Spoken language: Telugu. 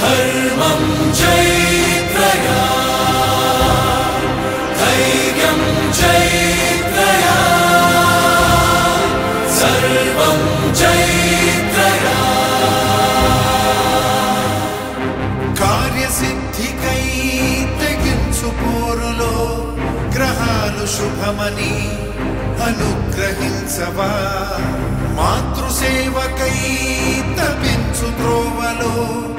ధర్మం చైత్రయా ధైర్యం చైత్రయా సర్వం చైత్రయా కార్యసిద్ధికై తెగించు పోరులో గ్రహాలు శుభమని అనుగ్రహించవా మాతృసేవకై తపించు త్రోవలో